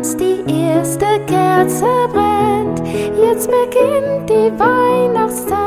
Advents, die erste Kerze brennt. Jetzt beginnt die Weihnachtszeit.